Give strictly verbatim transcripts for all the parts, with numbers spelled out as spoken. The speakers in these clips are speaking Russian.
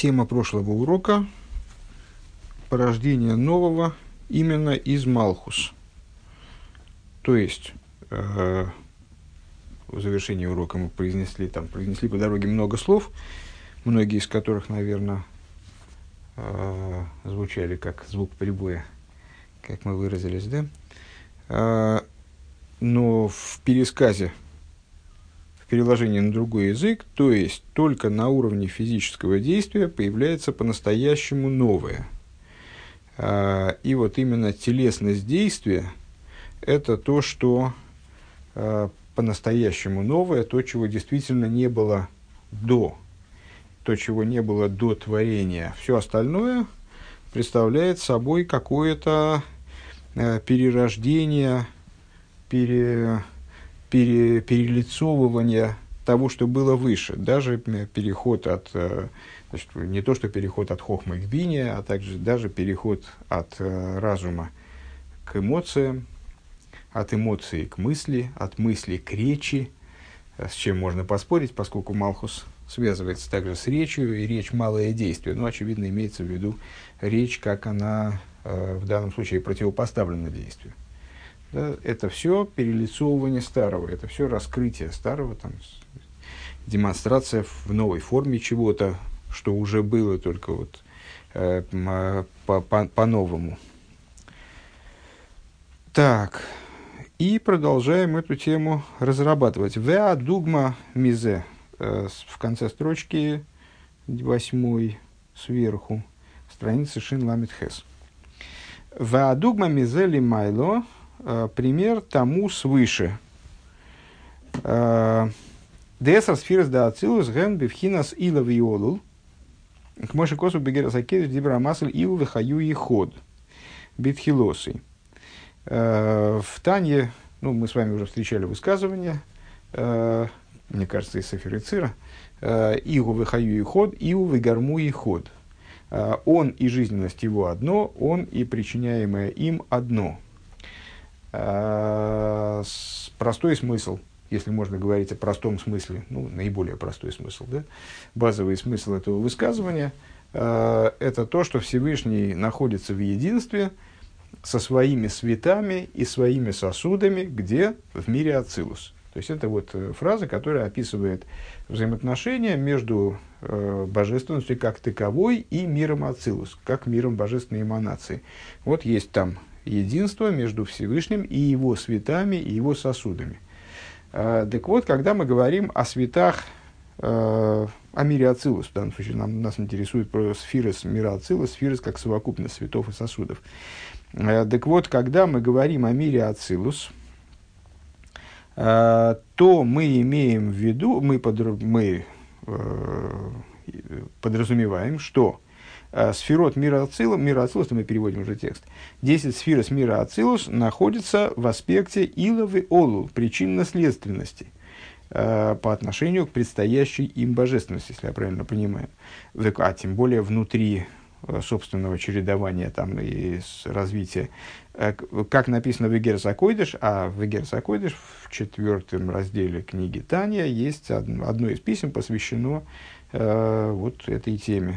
Тема прошлого урока – порождение нового именно из Малхус. То есть, э, в завершении урока мы произнесли, там, произнесли по дороге много слов, многие из которых, наверное, э, звучали как звук прибоя, как мы выразились, да? Э, но в пересказе, в переложении на другой язык, то есть только на уровне физического действия появляется по-настоящему новое. Э, и вот именно телесность действия – это то, что э, по-настоящему новое, то, чего действительно не было до, то, чего не было до творения. Все остальное представляет собой какое-то э, перерождение, пере, пере, перелицовывание того, что было выше. Даже переход от, э, значит, не то, что переход от хохмы к бине, а также даже переход от э, разума к эмоциям, от эмоций к мысли, от мысли к речи, с чем можно поспорить, поскольку Малхус связывается также с речью, и речь – малое действие. Но, очевидно, имеется в виду речь, как она э, в данном случае противопоставлена действию. Да, это все перелицовывание старого, это все раскрытие старого, там, демонстрация в новой форме чего-то, что уже было, только вот э, по, по, по-новому. Так. И продолжаем эту тему разрабатывать. «Веа дугма мизе» в конце строчки восьмой сверху, страница Шин Ламит Хес. «Веа дугма мизе ли майло» пример тому свыше. «Десар сфирас да ацилус ген бифхинас ила виолул» к моши косу бегерас акедиш дибра масль ил вихаю и ход битхилосы. В Тане, ну, мы с вами уже встречали высказывание, э, мне кажется, из Сефер Цира, «Игу выхаю и ход, игу выгарму и ход». Э, он и жизненность его одно, он и причиняемое им одно. Э, простой смысл, если можно говорить о простом смысле, ну, наиболее простой смысл, да? Базовый смысл этого высказывания э, – это то, что Всевышний находится в единстве со своими светами и своими сосудами, где в мире Ацилус. То есть это вот фраза, которая описывает взаимоотношения между э, божественностью как таковой и миром Ацилус, как миром божественной эманации. Вот есть там единство между Всевышним и его светами и его сосудами. Э, так вот, когда мы говорим о светах, э, о мире Ацилус, в данном случае нам, нас интересует сфирос мира Ацилус, сфирос как совокупность светов и сосудов. Так вот, когда мы говорим о мире Ацилус, то мы имеем в виду, мы, подр, мы э, подразумеваем, что сферот мира Ацилус, мира Ацилус, мы переводим уже текст, десять сферос мира Ацилус находятся в аспекте иловы олу, причинно-следственности, э, по отношению к предстоящей им божественности, если я правильно понимаю, а тем более внутри собственного чередования там, и развития. Как написано в Игерес Акойдеш, а в Игерес Акойдеш в четвертом разделе книги Таня есть одно, одно из писем, посвящено э, вот этой теме.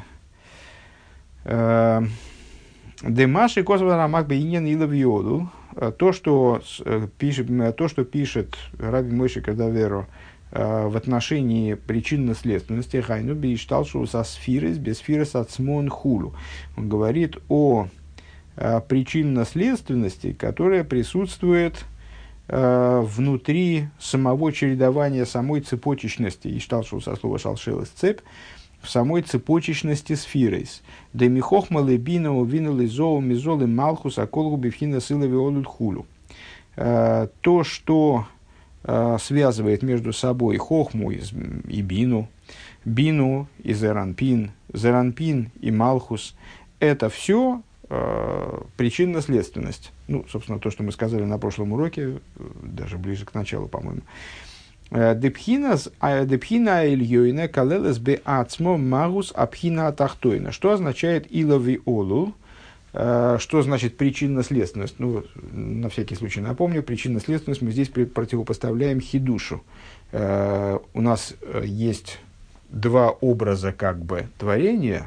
Демаши Косова Рамак Бейнен Илавиоду, то, что пишет, то, что пишет Раби Мойше Кадаверо в отношении причинно-следственности, хайну бишталшу со сфирис, без сфирис от смон хулу. Он говорит о, о причинно-следственности, которая присутствует э, внутри самого чередования, самой цепочечности, ишталшу со слова шалшелес цепь, в самой цепочечности сфирис. Демихохма лебина увинал изоу мизолы малхус аколгу бифхина силови олут хулу. То, что связывает между собой хохму и бину, бину и зеранпин, зеранпин и малхус. Это все э, причинно-следственность. Ну, собственно, то, что мы сказали на прошлом уроке, даже ближе к началу, по-моему. Депхина ильёйна калелес бе ацмо магус абхина атахтойна. Что означает илови олу? Что значит причинно-следственность? Ну, на всякий случай напомню, причинно-следственность мы здесь противопоставляем хидушу. У нас есть два образа как бы творения,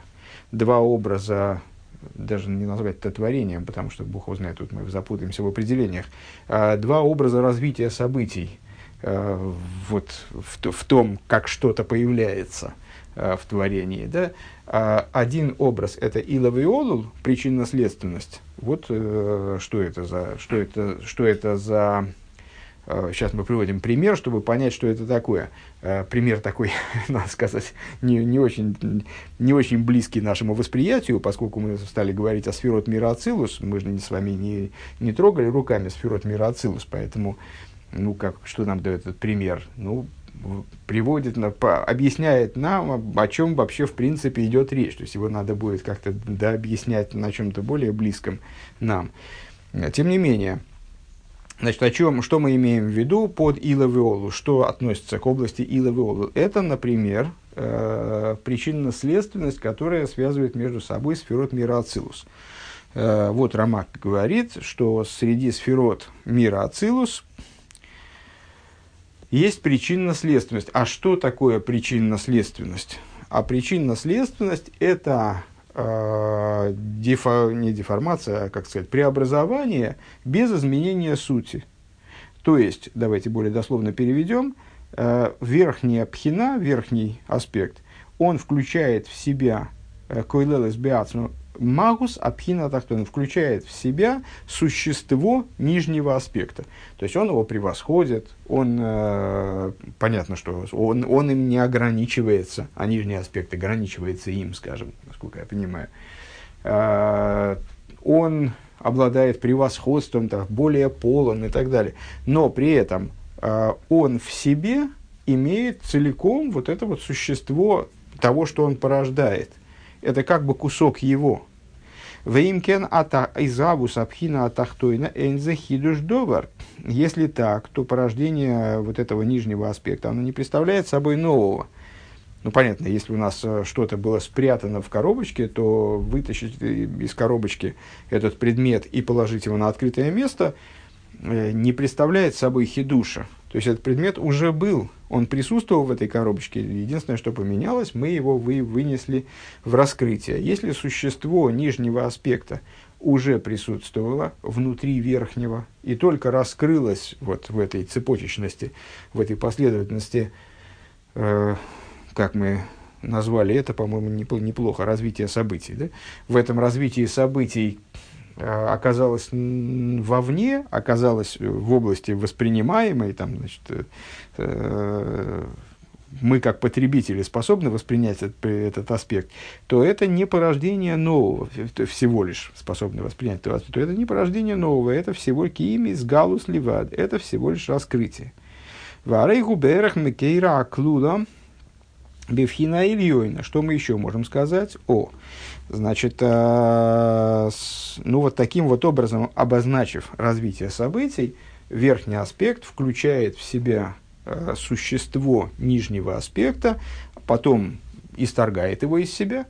два образа, даже не назвать это творением, потому что Бог его знает, тут мы запутаемся в определениях, а, два образа развития событий а, вот, в, в том, как что-то появляется а, в творении. Да? А, один образ – это Илов и Олул, причинно-следственность. Вот а, что это за... Что это, что это за Сейчас мы приводим пример, чтобы понять, что это такое. Пример такой, надо сказать, не, не, очень, не очень близкий нашему восприятию, поскольку мы стали говорить о сферот мира Ацилус. Мы же с вами не, не трогали руками сферот мира Ацилус, поэтому, ну, как, что нам дает этот пример? Ну, приводит, объясняет нам, о чем вообще в принципе идет речь. То есть его надо будет как-то дообъяснять на чем-то более близком нам. Тем не менее, значит, о чем, что мы имеем в виду под Илов и Олул? Что относится к области Илов и Олул? Это, например, э, причинно-следственность, которая связывает между собой сферот мира Ацилус. Э, вот Рамак говорит, что среди сферот мира Ацилус есть причинно-следственность. А что такое причинно-следственность? А причинно-следственность – это э, дефо, не деформация, а, как сказать, преобразование без изменения сути. То есть, давайте более дословно переведем, э, верхняя пхина, верхний аспект, он включает в себя койлелес беацну магус, а пхина тахтон включает в себя существо нижнего аспекта. То есть он его превосходит, он, э, понятно, что он, он им не ограничивается, а нижний аспект ограничивается им, скажем, насколько я понимаю. Э, он обладает превосходством, так, более полон и так далее. Но при этом э, он в себе имеет целиком вот это вот существо того, что он порождает. Это как бы кусок его. Веймкен ата изавус абхина атахтойна энзе хидуш довар. Если так, то порождение вот этого нижнего аспекта, оно не представляет собой нового. Ну, понятно, если у нас что-то было спрятано в коробочке, то вытащить из коробочки этот предмет и положить его на открытое место не представляет собой хидуша. То есть этот предмет уже был, он присутствовал в этой коробочке. Единственное, что поменялось, мы его вы, вынесли в раскрытие. Если существо нижнего аспекта уже присутствовало внутри верхнего и только раскрылось вот в этой цепочечности, в этой последовательности, э, как мы назвали это, по-моему, неплохо, развитие событий. Да? В этом развитии событий оказалось вовне, оказалось в области воспринимаемой, там, значит, э, мы как потребители способны воспринять этот, этот аспект, то это не порождение нового, всего лишь способны воспринять, то, то это не порождение нового, это всего киимис галус ливад, это всего лишь раскрытие. Варейгу берах мекейра аклуда бифхина ильёйна. Что мы еще можем сказать? О, значит, э, с, ну вот таким вот образом, обозначив развитие событий, верхний аспект включает в себя э, существо нижнего аспекта, потом исторгает его из себя,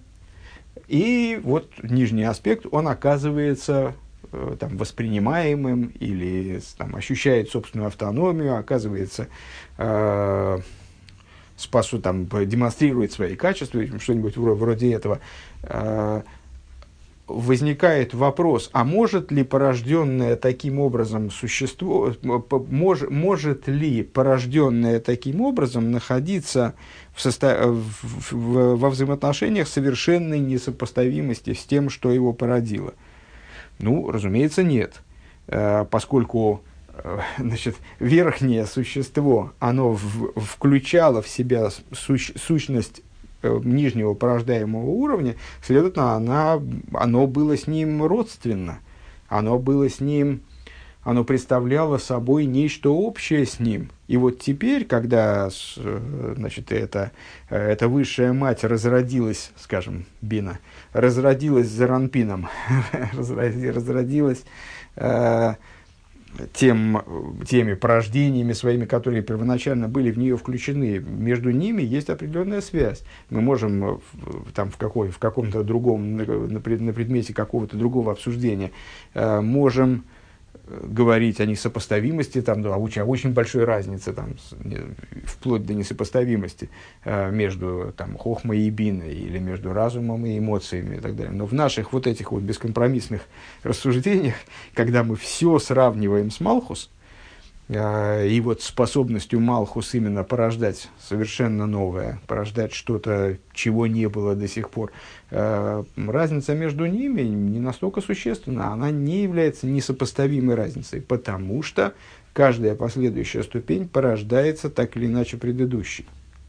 и вот нижний аспект, он оказывается э, там, воспринимаемым или там, ощущает собственную автономию, оказывается э, спасу, там, демонстрирует свои качества, что-нибудь вроде этого, э, возникает вопрос, а может ли порожденное таким образом существо, мож, может ли порожденное таким образом находиться в состав, в, в, во взаимоотношениях совершенной несопоставимости с тем, что его породило? Ну, разумеется, нет, э, поскольку значит, верхнее существо, оно в, включало в себя сущ, сущность э, нижнего порождаемого уровня, следовательно, она, оно было с ним родственно, оно было с ним, оно представляло собой нечто общее с ним. И вот теперь, когда значит, эта, эта высшая мать разродилась, скажем, Бина, разродилась Заранпином, разродилась э, Тем, теми порождениями своими, которые первоначально были в нее включены, между ними есть определенная связь. Мы можем там, в, какой, в каком-то другом, на, на предмете какого-то другого обсуждения, э, можем говорить о несопоставимости, там, да, о очень, очень большой разнице, там, с, не, вплоть до несопоставимости э, между там, хохмой и биной, или между разумом и эмоциями и так далее. Но в наших вот этих вот бескомпромиссных рассуждениях, когда мы все сравниваем с Малхус, э, и вот способностью Малхус именно порождать совершенно новое, порождать что-то, чего не было до сих пор, э, разница между ними не настолько существенна, она не является несопоставимой разницей, потому что каждая последующая ступень порождается так или иначе предыдущей.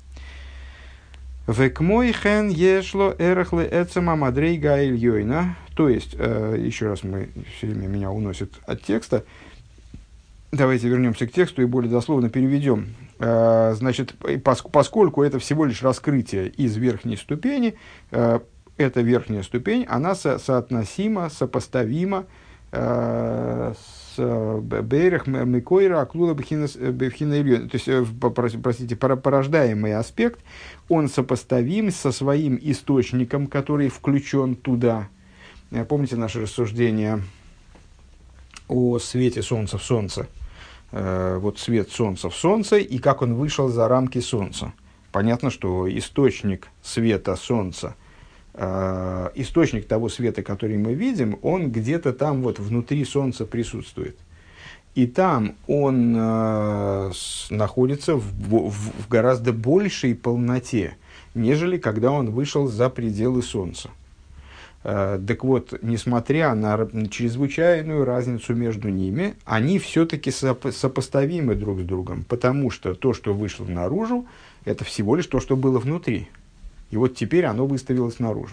Векмойхен ешло эрахле эцема мадрейга ильёйна. То есть, э, еще раз, мы все время меня уносит от текста. Давайте вернемся к тексту и более дословно переведем. Э, значит, поскольку это всего лишь раскрытие из верхней ступени, э, эта верхняя ступень, она со- соотносима, сопоставима э, с Бейрах Микойра Аклула Бхина Ильёйна. То есть, э, простите, порождаемый аспект, он сопоставим со своим источником, который включен туда. Помните наше рассуждение о свете солнца в солнце? Вот свет солнца в солнце, и как он вышел за рамки солнца. Понятно, что источник света солнца, э, источник того света, который мы видим, он где-то там вот внутри солнца присутствует. И там он э, с, находится в, в, в гораздо большей полноте, нежели когда он вышел за пределы солнца. Так вот, несмотря на чрезвычайную разницу между ними, они все-таки сопоставимы друг с другом, потому что то, что вышло наружу, это всего лишь то, что было внутри. И вот теперь оно выставилось наружу.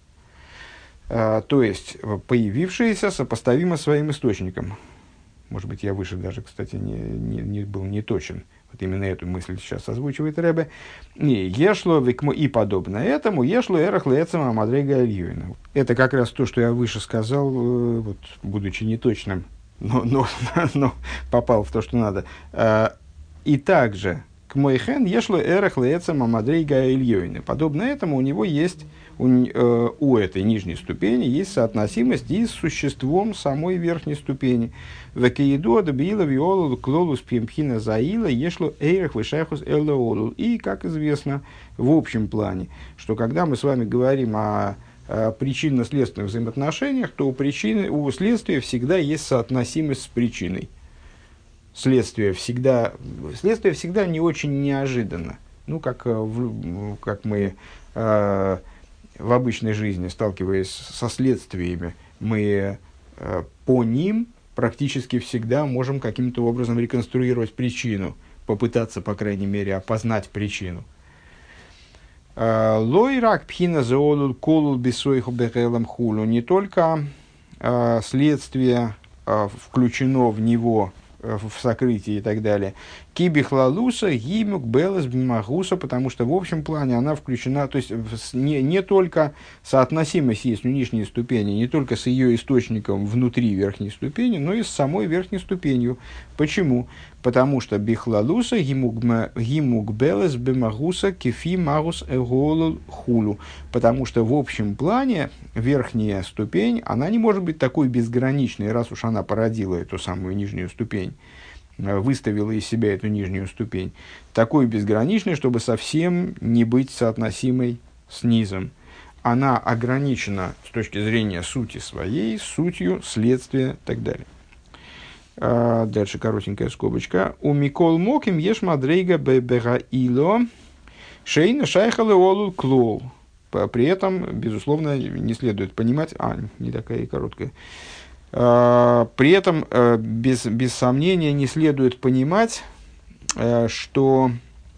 То есть, появившееся сопоставимо своим источником. Может быть, я выше даже, кстати, не, не, не был не точен. Вот именно эту мысль сейчас озвучивает Ребе. И ешло и подобно этому, ешло эрах леэцема мадрейга ильёйна. Это как раз то, что я выше сказал, вот, будучи неточным, но, но, но попал в то, что надо. И также к мойхен ешло эрах леэцема мадрейга ильёйна. Подобно этому у него есть, у, у этой нижней ступени есть соотносимость и с существом самой верхней ступени. И, как известно, в общем плане, что когда мы с вами говорим о, о причинно-следственных взаимоотношениях, то у, причины, у следствия всегда есть соотносимость с причиной. Следствие всегда, следствие всегда не очень неожиданно. Ну, как, в, как мы э, в обычной жизни, сталкиваясь со следствиями, мы э, по ним практически всегда можем каким-то образом реконструировать причину, попытаться, по крайней мере, опознать причину. Лойрак пхина зоолул колул бисойху бехелам хулу. Не только э, следствие э, включено в него, э, в сокрытие и так далее. Кибихлалуса гимук белас бимагуса, потому что в общем плане она включена, то есть не, не только соотносимость есть у нижней ступени, не только с ее источником внутри верхней ступени, но и с самой верхней ступенью. Почему? Потому что бихлалуса гимук белас бимагуса кефи магус эголул хулу. Потому что в общем плане верхняя ступень, она не может быть такой безграничной, раз уж она породила эту самую нижнюю ступень, выставила из себя эту нижнюю ступень, такой безграничной, чтобы совсем не быть соотносимой с низом. Она ограничена с точки зрения сути своей, сутью, следствия и так далее. А, дальше коротенькая скобочка. У Микол Моким еш мадрейга бегаило шейна шайхалы олул клол. При этом, безусловно, не следует понимать... А, не такая и короткая. При этом, без, без сомнения, не следует понимать, что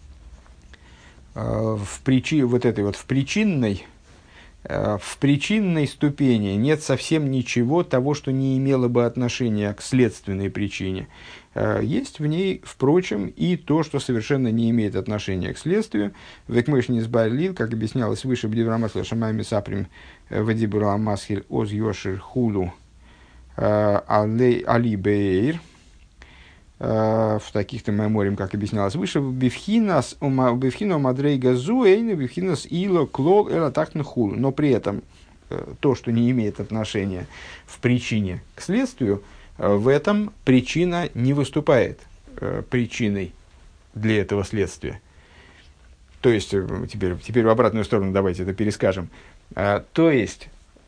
в, причи, вот этой вот, в, причинной, в причинной ступени нет совсем ничего того, что не имело бы отношения к следственной причине. Есть в ней, впрочем, и то, что совершенно не имеет отношения к следствию. Векмэшнис байлил, как объяснялось выше, бдиврамасла шамайми саприм вадибура масхиль оз йошир хулу Али Бейр, в таких-то мемориям, как объяснялось выше, бифхинас мадрейга зуэйна, бифхинас ило клол эла тахнахул. Но при этом то, что не имеет отношения в причине к следствию, в этом причина не выступает причиной для этого следствия. То есть, теперь, теперь в обратную сторону давайте это перескажем. То есть,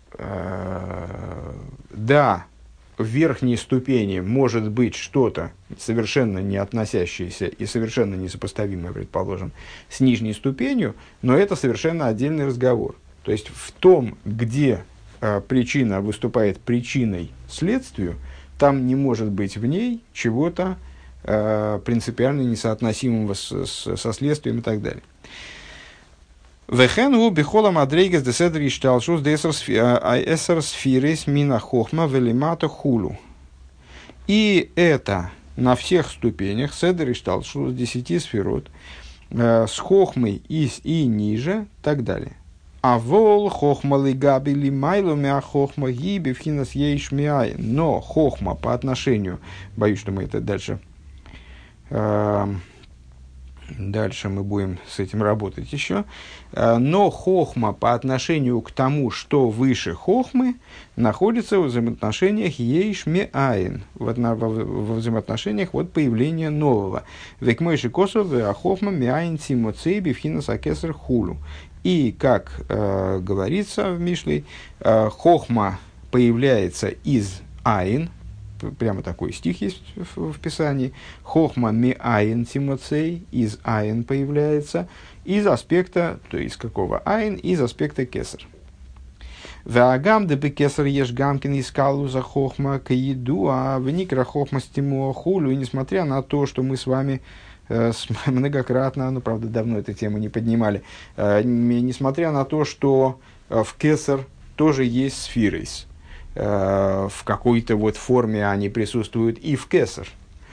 да, в верхней ступени может быть что-то совершенно не относящееся и совершенно несопоставимое, предположим, с нижней ступенью, но это совершенно отдельный разговор. То есть, в том, где э, причина выступает причиной следствию, там не может быть в ней чего-то э, принципиально несоотносимого с, с, со следствием и так далее. Вехену бихола мадрейгес деседри шталшус десер сфирис мина хохма велимата хулу. И это на всех ступенях седри шталшус десяти сферот э, с хохмой и, и ниже, так далее. А вол хохма лигаби лимайлу мя хохма гиби вхинас ейш миай. Но хохма по отношению, боюсь, что мы это дальше э, Дальше мы будем с этим работать еще. Но хохма по отношению к тому, что выше хохмы, находится в взаимоотношениях ейш меаин, во взаимоотношениях вот появления нового. Векмойши косов а хохма меаин тимоцей бифхинас акесар хулу. И, как э, говорится в Мишле, э, хохма появляется из айн. Прямо такой стих есть в, в Писании. Хохма ми айн тимоцей, из айн появляется, из аспекта, то есть какого айн, из аспекта кесар. Ваагам дебе кесар еш гамкин искалу за хохма к еду, а вникра хохма стимуа хулю. И несмотря на то, что мы с вами э, многократно, ну правда давно эту тему не поднимали, э, несмотря на то, что э, в кесар тоже есть сфирис, в какой-то вот форме они присутствуют и в кесар.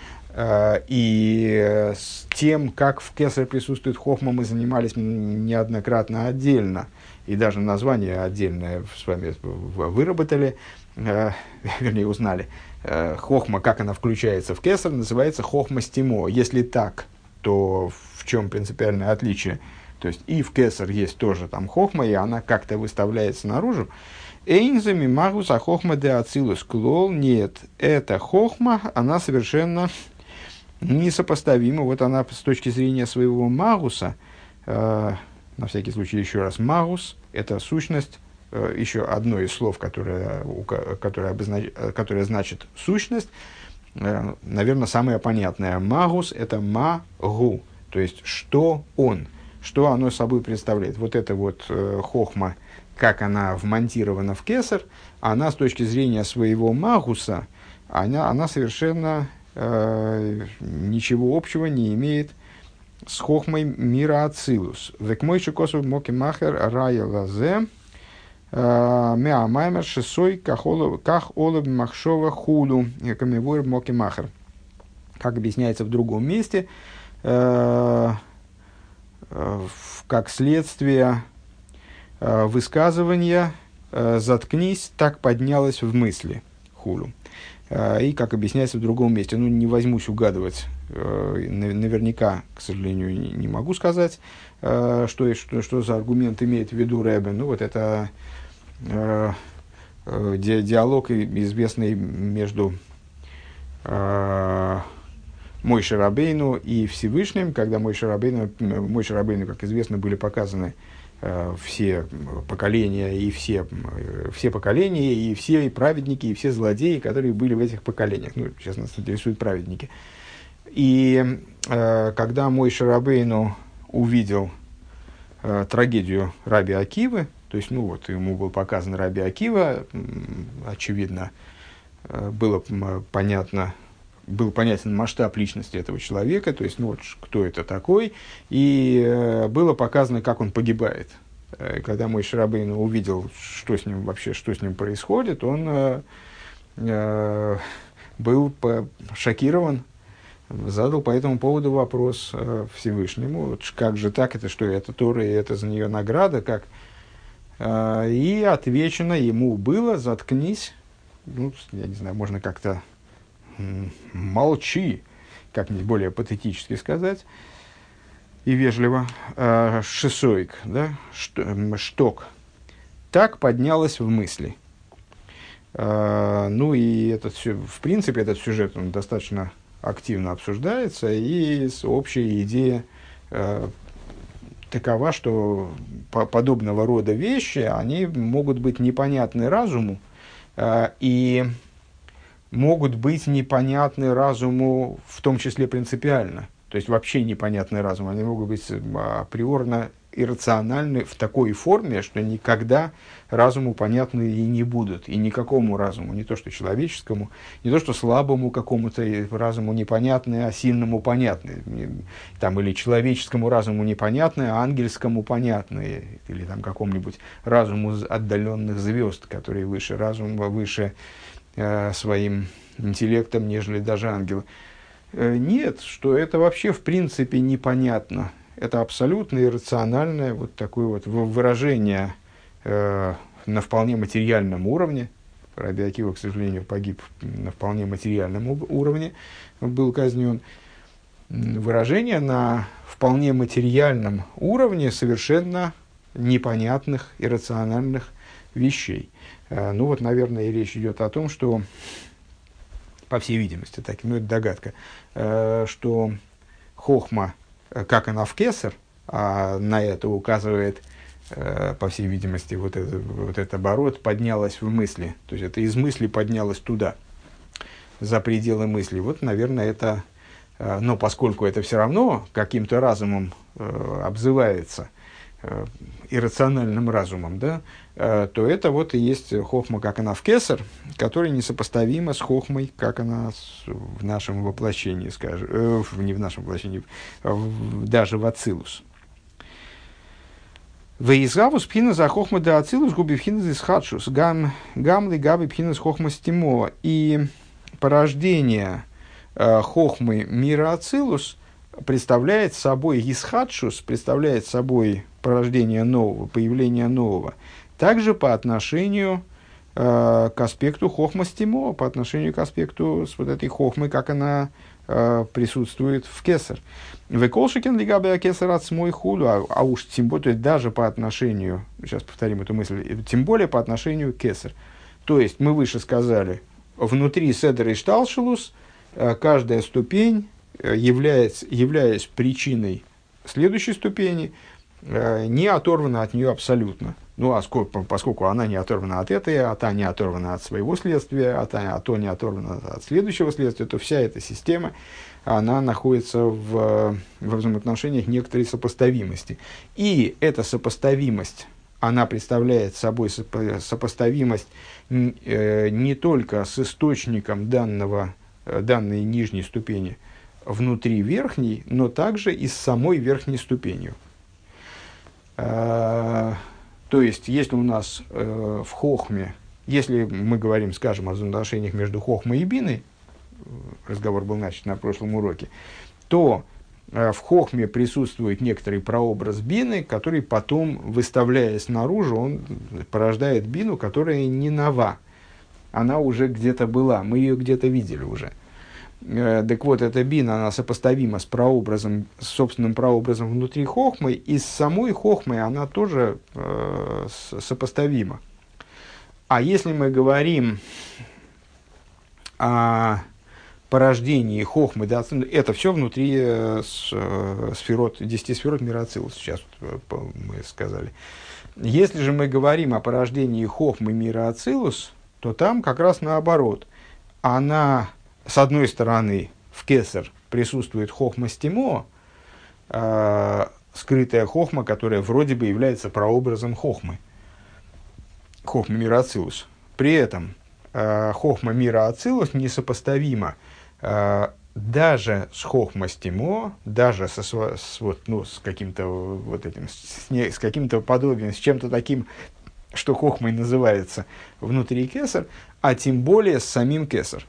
И с тем, как в кесар присутствует хохма, мы занимались неоднократно отдельно. И даже название отдельное с вами выработали, вернее узнали. Хохма, как она включается в кесар, называется хохма стимо. Если так, то в чем принципиальное отличие? То есть и в кесар есть тоже там хохма, и она как-то выставляется наружу. Эйнзами магус а хохма де ацилус клол. Нет, эта хохма, она совершенно несопоставима. Вот она с точки зрения своего магуса, э, на всякий случай еще раз, магус – это сущность, э, еще одно из слов, которое, которое, обознач, которое значит сущность, э, наверное, самое понятное. Магус – это магу, то есть что он, что оно собой представляет. Вот это вот э, хохма, как она вмонтирована в кесар, она с точки зрения своего магуса, она, она совершенно э, ничего общего не имеет с хохмой мира ацилус. Векмойши косов моки махер рая лазе меа маймер шесой ках олаб махшова худу камевуэр моки махер. Как объясняется в другом месте, э, э, как следствие высказывание «заткнись», так поднялось в мысли хулу. И, как объясняется в другом месте, ну, не возьмусь угадывать, наверняка, к сожалению, не могу сказать, что, что, что за аргумент имеет в виду Ребе. Ну, вот это диалог известный между Мойше Рабейну и Всевышним, когда Мойше Рабейну, Мойше Рабейну, как известно, были показаны все поколения и все, все поколения, и все и праведники, и все злодеи, которые были в этих поколениях. Ну, сейчас нас интересуют праведники. И э, когда Мойше Рабейну увидел э, трагедию Раби Акивы, то есть, ну вот, ему был показан Раби Акива, очевидно, э, было понятно, был понятен масштаб личности этого человека, то есть, ну вот, кто это такой, и э, было показано, как он погибает. Э, когда Мойше Рабейну увидел, что с ним вообще, что с ним происходит, он э, э, был по- шокирован, задал по этому поводу вопрос э, Всевышнему, вот, как же так, это что, это Тора, и это за нее награда, как? Э, и отвечено ему было: заткнись, ну, я не знаю, можно как-то молчи, как-нибудь более патетически сказать, и вежливо, э, шесоик, да, шток, так поднялась в мысли. Ну и этот, в принципе, этот сюжет он достаточно активно обсуждается, и общая идея такова, что подобного рода вещи, они могут быть непонятны разуму, и могут быть непонятны разуму в том числе принципиально. То есть вообще непонятный разум. Они могут быть априорно иррациональны в такой форме, что никогда разуму понятны и не будут. И никакому разуму, не то что человеческому, не то что слабому какому-то разуму непонятны, а сильному понятны. Там, или человеческому разуму непонятны, а ангельскому понятны. Или там какому-нибудь разуму отдаленных звезд, которые выше разума, выше э, своим интеллектом, нежели даже ангелы. Э, нет, что это вообще в принципе непонятно. Это абсолютно иррациональное вот такое вот выражение э, на вполне материальном уровне. Раби Акива, к сожалению, погиб на вполне материальном уровне, был казнен. Выражение на вполне материальном уровне совершенно непонятных, иррациональных вещей. Э, ну вот, наверное, и речь идет о том, что, по всей видимости, так, ну это догадка, э, что хохма, как она в кесар, а на это указывает, э, по всей видимости, вот, это, вот этот оборот, поднялась в мысли. То есть это из мысли поднялось туда, за пределы мысли. Вот, наверное, это, э, но поскольку это все равно каким-то разумом э, обзывается, э, иррациональным разумом, да, э, то это вот и есть хохма, как она в кесар, которая несопоставима с хохмой, как она в нашем воплощении, скажем, э, не в нашем воплощении, в, даже в ацилус. Веизгавус пхина за хохма да ацилус губи пхина за исхадшус гам гамли габи пхина с хохма стимо. И порождение э, хохмы мира ацилус представляет собой исхадшус, представляет собой порождение нового, появление нового, также по отношению э, к аспекту хохма стимо, по отношению к аспекту с вот этой хохмы, как она э, присутствует в кесар. Веколшикен лигабя кесар от смой худу, а, а уж тем более, то есть даже по отношению, сейчас повторим эту мысль, тем более по отношению к кесар. То есть мы выше сказали, внутри седер и шталшелус э, каждая ступень, э, является, являясь причиной следующей ступени, не оторвана от нее абсолютно. Ну, а сколько, поскольку она не оторвана от этой, а та не оторвана от своего следствия, а, та, а то не оторвана от следующего следствия, то вся эта система, она находится в, в взаимоотношениях некоторой сопоставимости. И эта сопоставимость, она представляет собой сопоставимость не только с источником данного, данной нижней ступени внутри верхней, но также и с самой верхней ступенью. То есть, если у нас э, в хохме, если мы говорим, скажем, о взаимоотношениях между хохмой и биной, разговор был начат на прошлом уроке, то э, в хохме присутствует некоторый прообраз бины, который потом, выставляясь наружу, он порождает бину, которая не нова. Она уже где-то была, мы ее где-то видели уже. Так вот, эта бина, она сопоставима с прообразом, с собственным прообразом внутри хохмы, и с самой хохмой она тоже э, сопоставима. А если мы говорим о порождении хохмы, да, это все внутри э, сферот, десяти сферот мира ацилус, сейчас вот, мы сказали. Если же мы говорим о порождении хохмы мира ацилус, то там как раз наоборот. Она... С одной стороны, в кесар присутствует хохма стимо, э, скрытая хохма, которая вроде бы является прообразом хохмы, хохма мира ацилус. При этом э, хохма мира ацилус несопоставима э, даже с хохма стимо, даже со, с, вот, ну, с каким-то вот этим, с, не, с каким-то подобием, с чем-то таким, что хохмой называется внутри кесар, а тем более с самим кесар.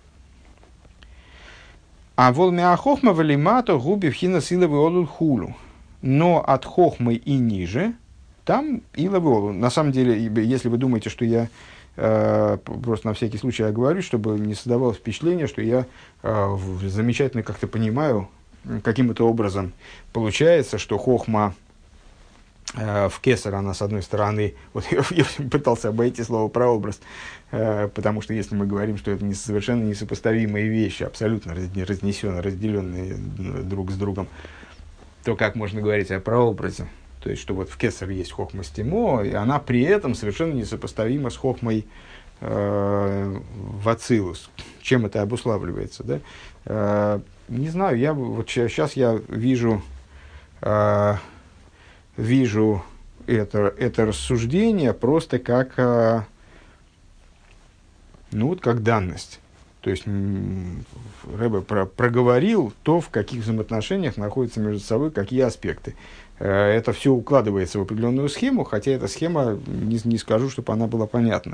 А волмя хохма валимато губи вхина силовый олул хулу. Но от хохмы и ниже, там иловый олул. На самом деле, если вы думаете, что я э, просто на всякий случай я говорю, чтобы не создавалось впечатление, что я э, замечательно как-то понимаю, каким-то образом получается, что хохма В кесар она, с одной стороны, вот я, я пытался обойти слово прообраз, потому что если мы говорим, что это не, совершенно несопоставимые вещи, абсолютно разнесенные, разделенные друг с другом, то как можно говорить о прообразе? То есть, что вот в кесар есть хохма стимо, и она при этом совершенно несопоставима с хохмой э, в ацилус. Чем это обуславливается? Да? Э, не знаю, я, вот сейчас я вижу... Э, вижу это, это рассуждение просто как, ну, вот как данность. То есть Ребе про, проговорил то, в каких взаимоотношениях находятся между собой какие аспекты. Это все укладывается в определенную схему, хотя эта схема, не, не скажу, чтобы она была понятна.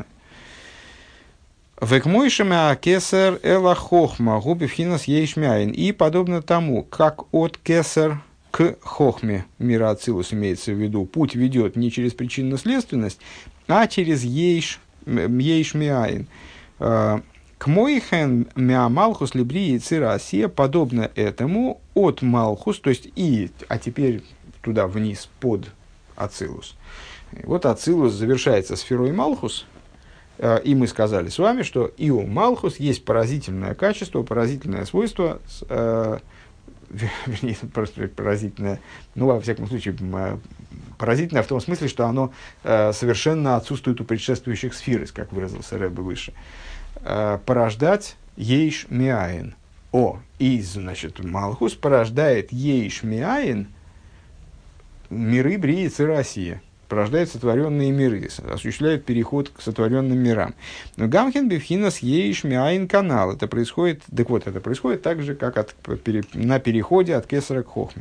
Векмойшема кесар эла хохма губи фхинас ейшмяин. И подобно тому, как от кесар к хохме мира ацилус имеется в виду, путь ведет не через причинно-следственность, а через ейш, ейш миаин. К мойхен миа малхус либри и цирасия, подобно этому от малхус, то есть и, а теперь туда вниз под ацилус. Вот ацилус завершается сферой малхус, и мы сказали с вами, что и у малхус есть поразительное качество, поразительное свойство, вернее, просто поразительное, ну, во всяком случае, поразительное в том смысле, что оно э, совершенно отсутствует у предшествующих сфер, как выразился Ребе выше. Э, порождать ейш миаин. О, из, значит, Малхус порождает ейш миаин миры брии цирасия. Порождает сотворенные миры, осуществляет переход к сотворенным мирам. Но Гамхен бифхинас ейш миаин канал. Это происходит, так вот, это происходит так же, как от, на переходе от кесара к хохме.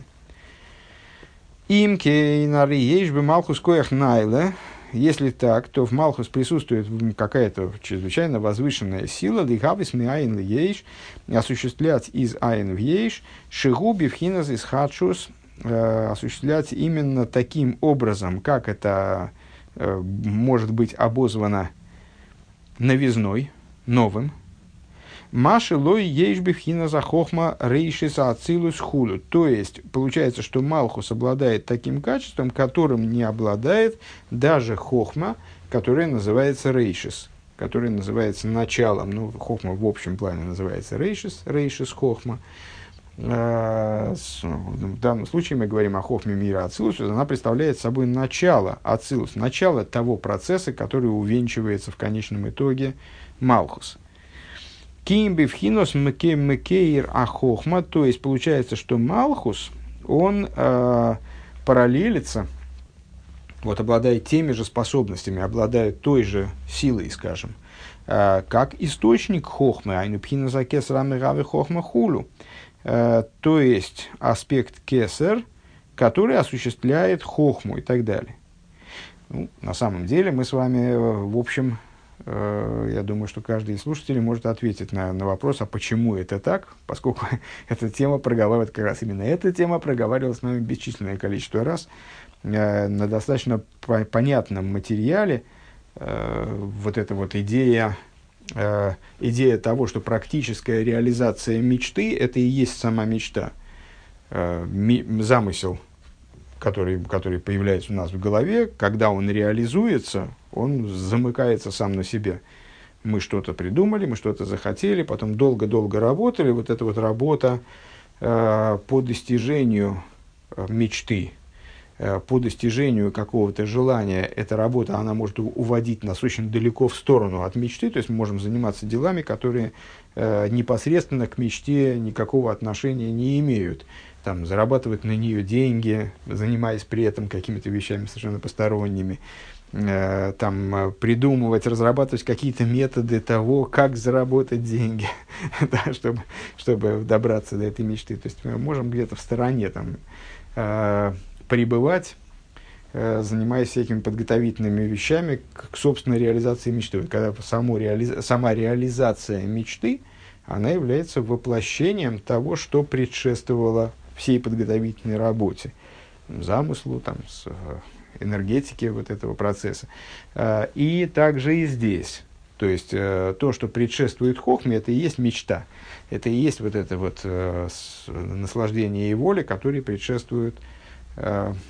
Им кейнари ейш бы малхус коях найле. Если так, то в малхус присутствует какая-то чрезвычайно возвышенная сила, лихавис миаин ейш, осуществлять из айн в ейш, шигу бифхинас из хадшус, осуществлять именно таким образом, как это э, может быть обозвано новизной, новым. Маши лой ейшбифхина за хохма рейшиса ацилус хулю. То есть, получается, что Малхус обладает таким качеством, которым не обладает даже хохма, которая называется рейшис, которая называется началом. Ну, хохма в общем плане называется рейшис, рейшис хохма. В данном случае мы говорим о хохме мира ацилус, она представляет собой начало ацилус, начало того процесса, который увенчивается в конечном итоге Малхус. Кимби вхинос мекейр ахохма, то есть получается, что Малхус, он э, параллелится, вот, обладает теми же способностями, обладает той же силой, скажем, э, как источник хохмы, айну пхина за кесарами равы хохма хулу. То есть аспект кесар, который осуществляет хохму и так далее. Ну, на самом деле мы с вами, в общем, я думаю, что каждый из слушателей может ответить на, на вопрос, а почему это так, поскольку эта тема проговаривает, как раз именно эта тема проговаривалась с нами бесчисленное количество раз на достаточно по- понятном материале. Вот эта вот идея, идея того, что практическая реализация мечты – это и есть сама мечта. Замысел, который, который появляется у нас в голове, когда он реализуется, он замыкается сам на себе. Мы что-то придумали, мы что-то захотели, потом долго-долго работали. Вот эта вот работа по достижению мечты, по достижению какого-то желания, эта работа, она может уводить нас очень далеко в сторону от мечты, то есть мы можем заниматься делами, которые э, непосредственно к мечте никакого отношения не имеют. Там, зарабатывать на нее деньги, занимаясь при этом какими-то вещами совершенно посторонними, э, там, придумывать, разрабатывать какие-то методы того, как заработать деньги, да, чтобы, чтобы добраться до этой мечты. То есть мы можем где-то в стороне там, э, пребывать, э, занимаясь всякими подготовительными вещами к, к собственной реализации мечты. Вот когда саму реали... сама реализация мечты, она является воплощением того, что предшествовало всей подготовительной работе, замыслу, там, с, энергетике вот этого процесса. Э, и также и здесь. То есть, э, то, что предшествует хохме, это и есть мечта. Это и есть вот это вот э, с, наслаждение и воля, которые предшествуют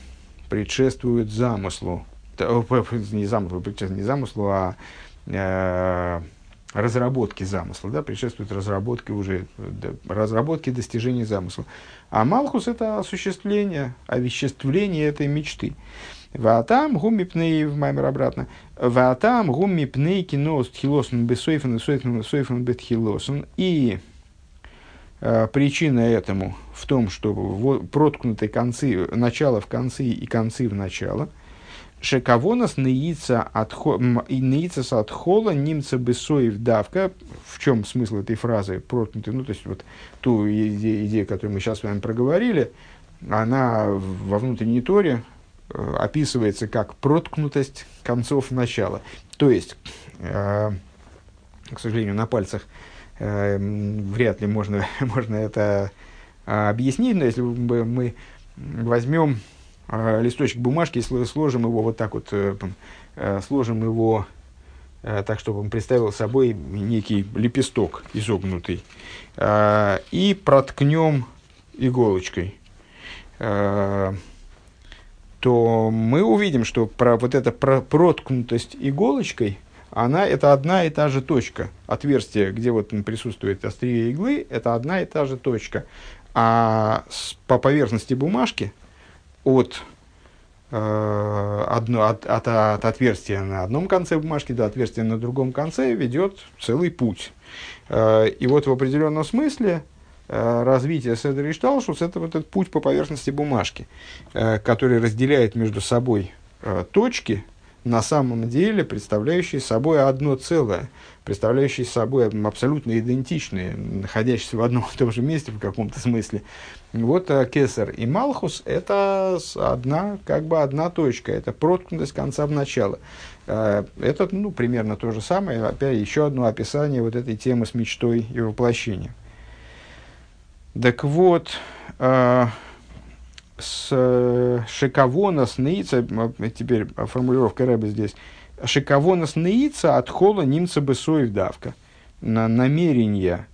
предшествует замыслу, не замыслу, не замыслу, а э, разработке замысла, да, предшествует разработке уже, да, разработке достижения замысла. А Малхус – это осуществление, овеществление этой мечты. Ваатам гумми пней, в маймер обратно, ваатам гумми пней кинос тхилосун бесойфен сойфен сойфен бетхилосун. И э, причина этому в том, что в, проткнуты концы, начало в концы и концы в начало. Шекавонас неица с отхола нимца бесоев давка. В чем смысл этой фразы проткнутый? Ну, то есть, вот ту идею, идею, которую мы сейчас с вами проговорили, она во внутренней торе э, описывается как проткнутость концов начала. То есть, э, к сожалению, на пальцах э, вряд ли можно, можно это э, объяснить, но если мы возьмем листочек бумажки, сложим его вот так вот, сложим его так, чтобы он представил собой некий лепесток изогнутый, и проткнем иголочкой, то мы увидим, что про, вот эта про, проткнутость иголочкой, она это одна и та же точка. Отверстие, где вот присутствует острие иглы, это одна и та же точка. А с, по поверхности бумажки От, э, одно, от, от, от отверстия на одном конце бумажки до отверстия на другом конце ведет целый путь. Э, и вот в определенном смысле э, развитие Седер Ишталшус – это вот этот путь по поверхности бумажки, э, который разделяет между собой э, точки, на самом деле представляющие собой одно целое, представляющие собой абсолютно идентичные, находящиеся в одном и том же месте в каком-то смысле. Вот Кесар и Малхус – это одна, как бы одна точка, это проткнутость конца в начало. Это, ну, примерно то же самое, опять еще одно описание вот этой темы с мечтой и воплощением. Так вот, с шикавонос нейца, теперь формулировка Рэбе здесь, шикавонос нейца от хола нимца бесоев давка. На намерение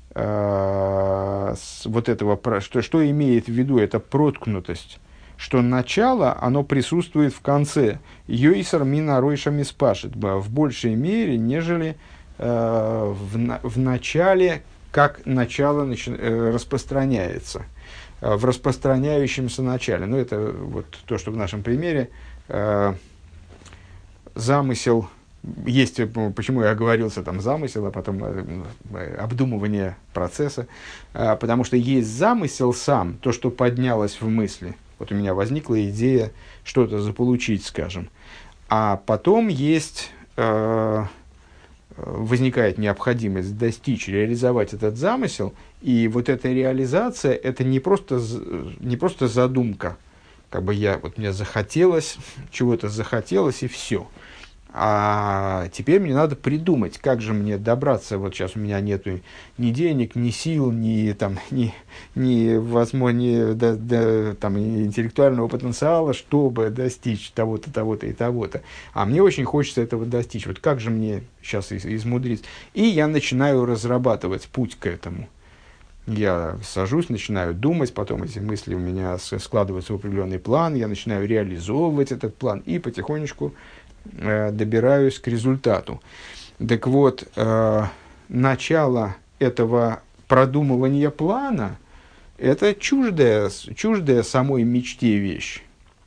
э, вот этого, что, что имеет в виду эта проткнутость, что начало, оно присутствует в конце. Йойсар мина ройша миспашит, в большей мере, нежели э, в, в начале, как начало начи, э, распространяется. В распространяющемся начале. Ну, это вот то, что в нашем примере э, замысел, есть, почему я оговорился там замысел, а потом э, обдумывание процесса, э, потому что есть замысел сам, то, что поднялось в мысли. Вот у меня возникла идея что-то заполучить, скажем. А потом есть... Э, возникает необходимость достичь, реализовать этот замысел, и вот эта реализация, это не просто, не просто задумка, как бы я, вот мне захотелось, чего-то захотелось, и все. А теперь мне надо придумать, как же мне добраться, вот сейчас у меня нету ни денег, ни сил, ни, там, ни, ни, возможно, ни, да, да, там, ни интеллектуального потенциала, чтобы достичь того-то, того-то и того-то. А мне очень хочется этого достичь. Вот как же мне сейчас измудриться? И я начинаю разрабатывать путь к этому. Я сажусь, начинаю думать, потом эти мысли у меня складываются в определенный план, я начинаю реализовывать этот план и потихонечку добираюсь к результату. Так вот, э, начало этого продумывания плана – это чуждая, чуждая самой мечте вещь.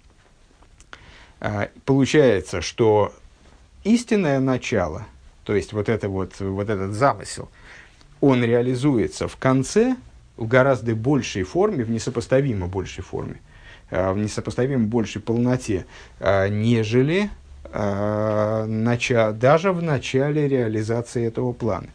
Э, получается, что истинное начало, то есть вот, это вот, вот этот замысел, он реализуется в конце в гораздо большей форме, в несопоставимо большей форме, э, в несопоставимо большей полноте, э, нежели Нача, даже в начале реализации этого плана.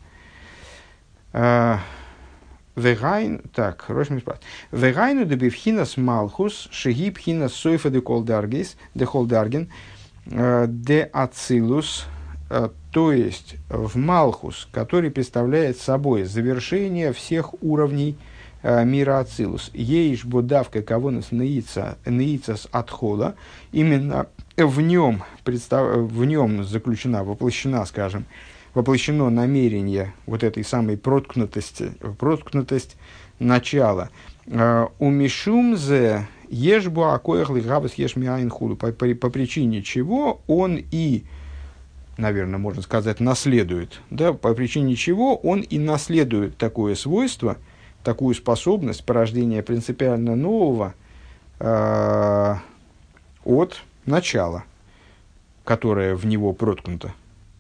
Вегайн, так, Вегайну де бифхинас малхус, шеги пхинас сойфа де колдаргис, де холдарген, де ацилус, то есть в малхус, который представляет собой завершение всех уровней мира ацилус. Ейш бодавка кавонас неицас отхода, именно в нем, представ... в нем заключена, воплощена, скажем, воплощено намерение вот этой самой проткнутости, проткнутость начала. Умишумзе, ешбу акоях лигабас ешмиайн худу, по причине чего он и, наверное, можно сказать, наследует, да, по причине чего он и наследует такое свойство, такую способность порождения принципиально нового э, от начала, которое в него проткнуто.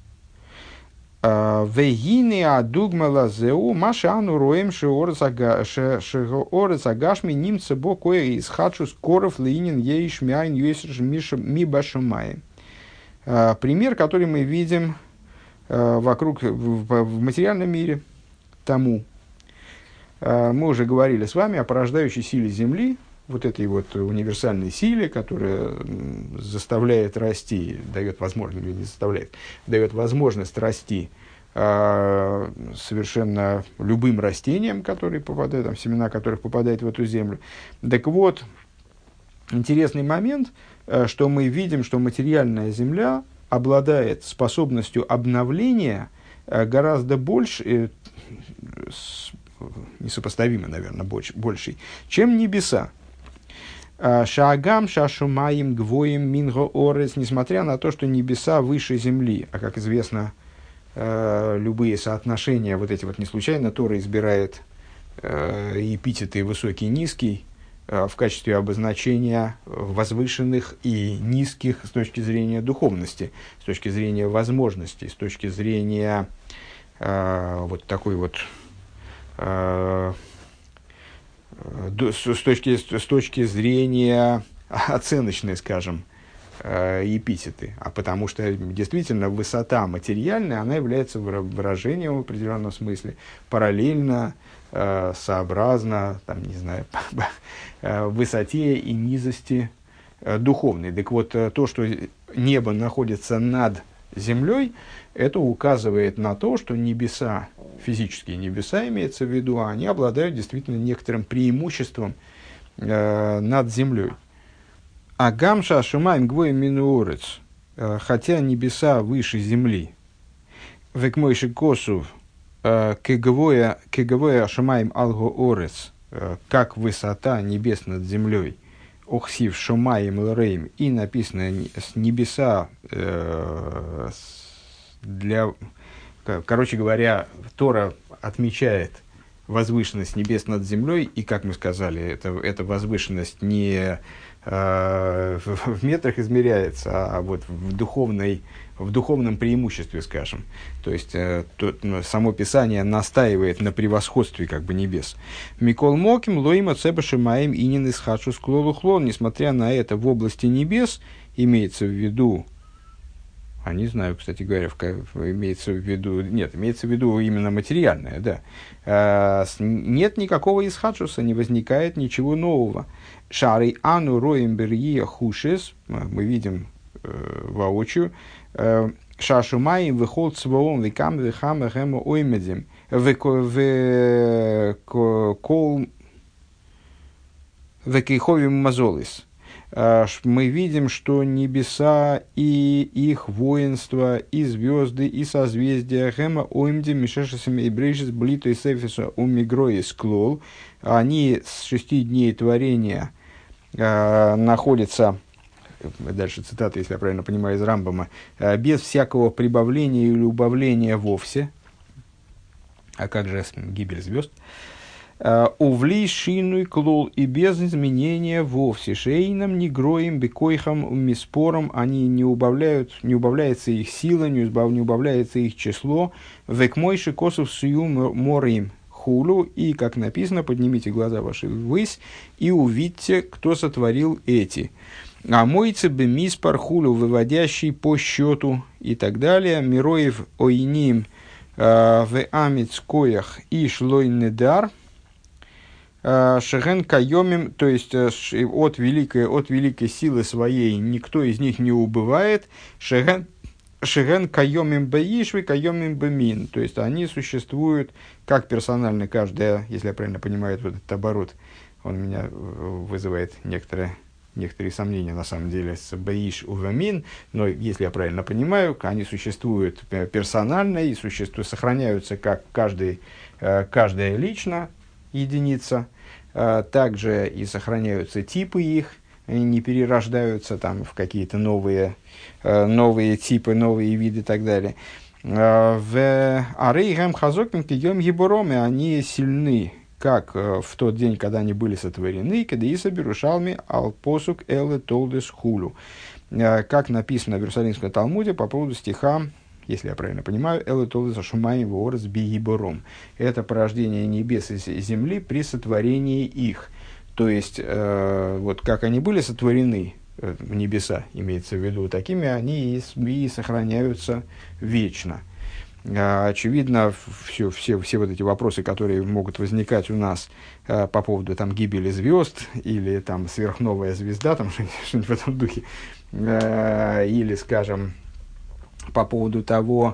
Вегины адугмала зеу машану роем шеорец агашми немца бокоя из хачус коров линин ейш мяйн юэсрш ми башумай. Пример, который мы видим вокруг в материальном мире тому. Мы уже говорили с вами о порождающей силе Земли, вот этой вот универсальной силе, которая заставляет расти, дает возможность, не заставляет, дает возможность расти э, совершенно любым растениям, которые попадают, там, семена которых попадают в эту землю. Так вот, интересный момент, э, что мы видим, что материальная земля обладает способностью обновления э, гораздо больше, э, с, несопоставимо, наверное, больше, большей, чем небеса. Шаагам шашумаим гвоим минго орес, несмотря на то, что небеса выше земли, а как известно, любые соотношения, вот эти вот не случайно Тора избирает эпитеты высокий и низкий в качестве обозначения возвышенных и низких с точки зрения духовности, с точки зрения возможностей, с точки зрения вот такой вот С точки, с точки зрения оценочной, скажем, эпитеты, а потому что действительно высота материальная, она является выражением в определенном смысле параллельно, сообразно, там, не знаю, высоте и низости духовной. Так вот, то, что небо находится над землей, это указывает на то, что небеса, физические небеса имеется в виду, они обладают действительно некоторым преимуществом э, над землей. А гамша шумаем гвоем минуорец, хотя небеса выше земли, векмойши косув кегвоя шумаем алгоорец, как высота небес над землей, охсив шумаем лрейм, и написано с небеса э, для, короче говоря, Тора отмечает возвышенность небес над землей, и, как мы сказали, это, эта возвышенность не э, в, в метрах измеряется, а вот в, духовной, в духовном преимуществе, скажем. То есть, э, то, ну, само Писание настаивает на превосходстве как бы небес. «Микол моким лоима цебашимаем инин из хачус клолухлон». Несмотря на это, в области небес имеется в виду, а не знаю, кстати говоря, в, имеется в виду, нет, имеется в виду именно материальное, да. А, нет никакого исхаджуса, не возникает ничего нового. Шары ану роем берье хушес, мы видим э, воочию, э, шашу маим выход своом векам вехам эхему оймедим векол векейховим мазолис. Мы видим, что небеса и их воинство, и звезды, и созвездия, хэма оймди, мишешесами и брейшес, блито и сефиса, умигрои склол, они с шести дней творения э, находятся, дальше цитата, если я правильно понимаю, из Рамбама, э, без всякого прибавления или убавления вовсе. А как же гибель звезд? Увли шину и клол, и без изменения вовсе. Шейном, негроем, бекойхам, миспором, они не убавляют, не убавляется их сила, не, убав, не убавляется их число. Векмойши косов сую морим хулу, и, как написано, поднимите глаза ваши ввысь и увидьте, кто сотворил эти. А мойцы бы миспар хулу, выводящий по счету, и так далее. Мироев ойним в амиц коях и шлой недар. Шеген кайомим, то есть от великой, от великой силы своей никто из них не убывает. Шеген, шеген кайомим баишвы, кайомим бамин. То есть они существуют как персонально, каждая, если я правильно понимаю вот этот оборот, он меня вызывает некоторые, некоторые сомнения на самом деле с баиш увамин, но если я правильно понимаю, они существуют персонально и существуют, сохраняются как каждый, каждая лично единица, также и сохраняются типы их, они не перерождаются там в какие-то новые, новые типы, новые виды и так далее. В Арейгам Хазоким Кигем Ебуроме они сильны, как в тот день, когда они были сотворены, когда Иса Берушалми Алпосук Эле Толдес Хулю. Как написано в Иерусалимском Талмуде по поводу стиха, если я правильно понимаю, Эле Толдес Шумаим Ворс Би Ебуром. Это порождение небес и земли при сотворении их. То есть, вот как они были сотворены, небеса, имеется в виду, такими они и, и сохраняются вечно. Очевидно, все, все, все вот эти вопросы, которые могут возникать у нас по поводу там, гибели звезд или там, сверхновая звезда, там, что-нибудь в этом духе, или, скажем, по поводу того,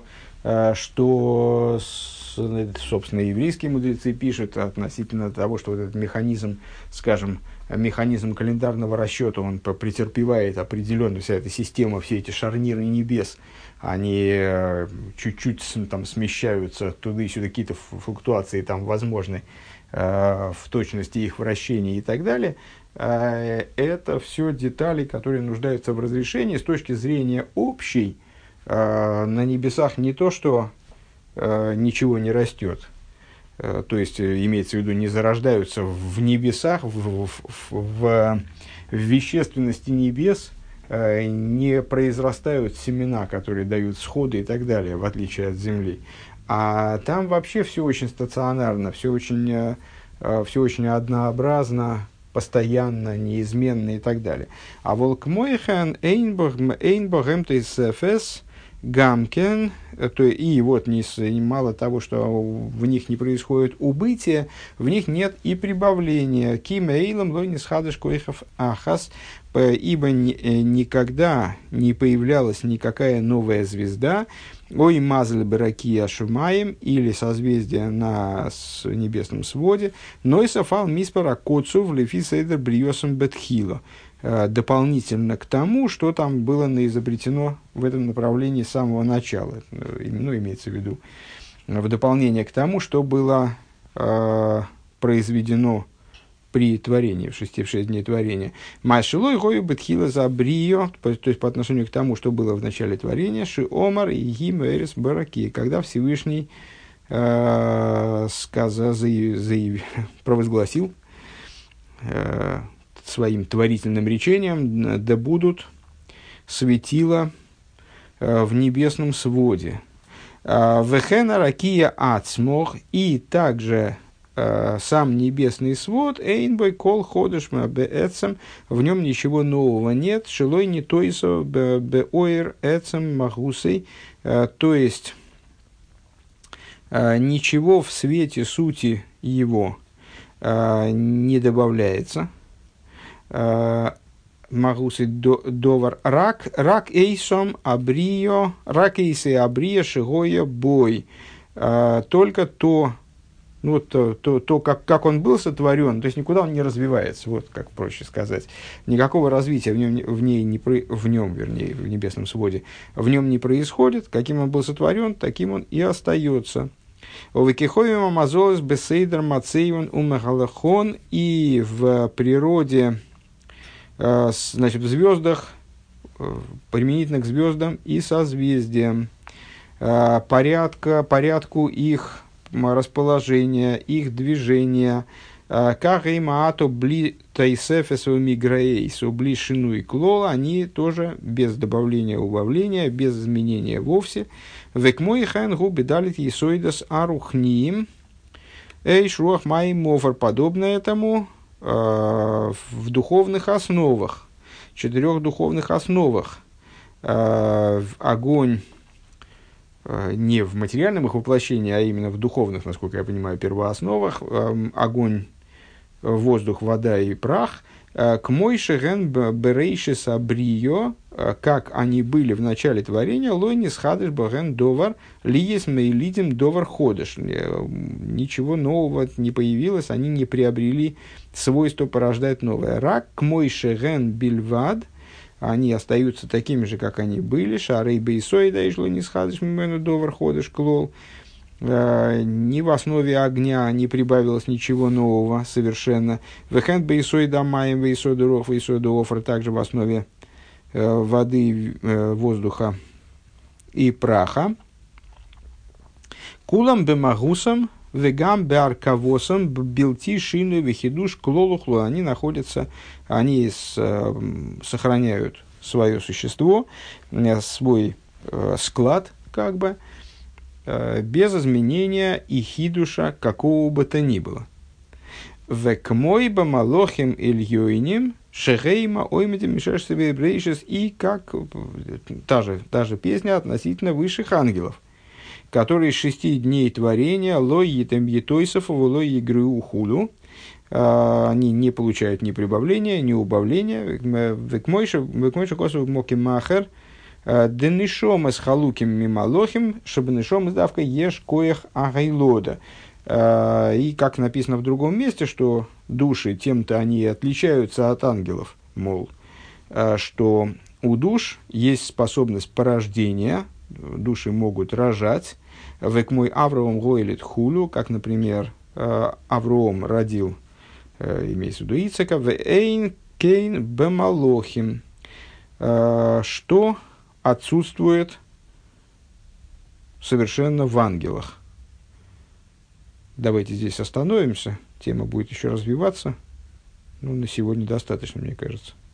что, собственно, еврейские мудрецы пишут относительно того, что вот этот механизм, скажем, механизм календарного расчета, он претерпевает определенно, вся эта система, все эти шарниры небес, они чуть-чуть там смещаются туда и сюда, какие-то флуктуации там возможны в точности их вращения и так далее. Это все детали, которые нуждаются в разрешении с точки зрения общей. На небесах не то, что ничего не растет, то есть имеется в виду, не зарождаются в небесах, в, в, в, в вещественности небес не произрастают семена, которые дают всходы и так далее, в отличие от Земли. А там вообще все очень стационарно, все очень, все очень однообразно, постоянно, неизменно и так далее. А волк мойхан эйнбогем тейсэфэс гамкен, то и вот не, мало того, что в них не происходит убытие, в них нет и прибавления. Кимейлом лойнис хадыш коихов ахас, ибо никогда не появлялась никакая новая звезда, ой мазаль баракия шумаем, или созвездие на небесном своде, но и софал миспара коцу в лефисейдер бриосом бетхило, дополнительно к тому, что там было изобретено в этом направлении с самого начала, ну, имеется в виду, в дополнение к тому, что было э, произведено при творении, в шести, в шесть дней творения. Майшилой гою бетхила за брио, то есть по отношению к тому, что было в начале творения, ши омар и гим эрис бараки, когда Всевышний э, сказа, заяв, заяв, провозгласил э, своим творительным речением, да будут светила э, в небесном своде. Вехена ракия ацмох, и также э, сам небесный свод, эйнбой кол ходыш беэцем, в нем ничего нового нет, шилой не тойсо беоир эцем магусей, то есть э, ничего в свете сути его э, не добавляется. Магусы довар рак, рак эйсом абрио, рак эйсы абрио шигоя бой. Только то, ну, то, то, то как, как он был сотворен, то есть никуда он не развивается, вот как проще сказать. Никакого развития в нем, в ней не, в нем, вернее, в небесном своде, в нем не происходит. Каким он был сотворен, таким он и остается. Овекиховим амазолес бесейдер мацейвен умехалахон, и в природе, значит, в звездах, применительно к звездам и созвездиям, порядка, порядку их расположения, их движения, как и маато бли тайсефесу миграэйсу бли шину и клола, они тоже без добавления убавления, без изменения вовсе. Век мой хэн губи далит есойдас арухниим эйш руах май мофар, подобно этому в духовных основах, четырех духовных основах. Огонь не в материальном их воплощении, а именно в духовных, насколько я понимаю, первоосновах. Огонь, воздух, вода и прах. К мойше ген берейши сабрио, как они были в начале творения, лойни схадыш баген довар лиес мейлидим довар ходыш. Ничего нового не появилось, они не приобрели свойство порождать новое. Рак к мойше ген бильвад, они остаются такими же, как они были. Шарей бейсой да ишло не схадыш мемену довар ходыш клол. ни в основе огня не прибавилось ничего нового совершенно. Вехен бейсой дамаем, бейсой дуров, бейсой дуофр, также в основе воды, воздуха и праха. Кулам бемагусам, вегам беаркавосам, билти шину вехидуш клолухлу. Они находятся, они с, сохраняют свое существо, свой склад, как бы, без изменения и хидуша какого бы то ни было. Векмойба малохим ильёйним шехейма оймитим мишаш себе брейшис. И как та же, та же песня относительно высших ангелов, которые из шести дней творения лой етем етойсов лой игру хулу, они не получают ни прибавления, ни убавления. Векмойша косу моки махер денишом с халуким мималохим, чтобы нишом сдавка еш коях агайлода. И как написано в другом месте, что души тем-то они отличаются от ангелов, мол, что у душ есть способность порождения, души могут рожать. Век мой Авраам гойлит хулю, как, например, Авраам родил, имеется в виду Ицека, в эйн кейн бемалохим, что отсутствует совершенно в ангелах. Давайте здесь остановимся. Тема будет еще развиваться. Ну, на сегодня достаточно, мне кажется.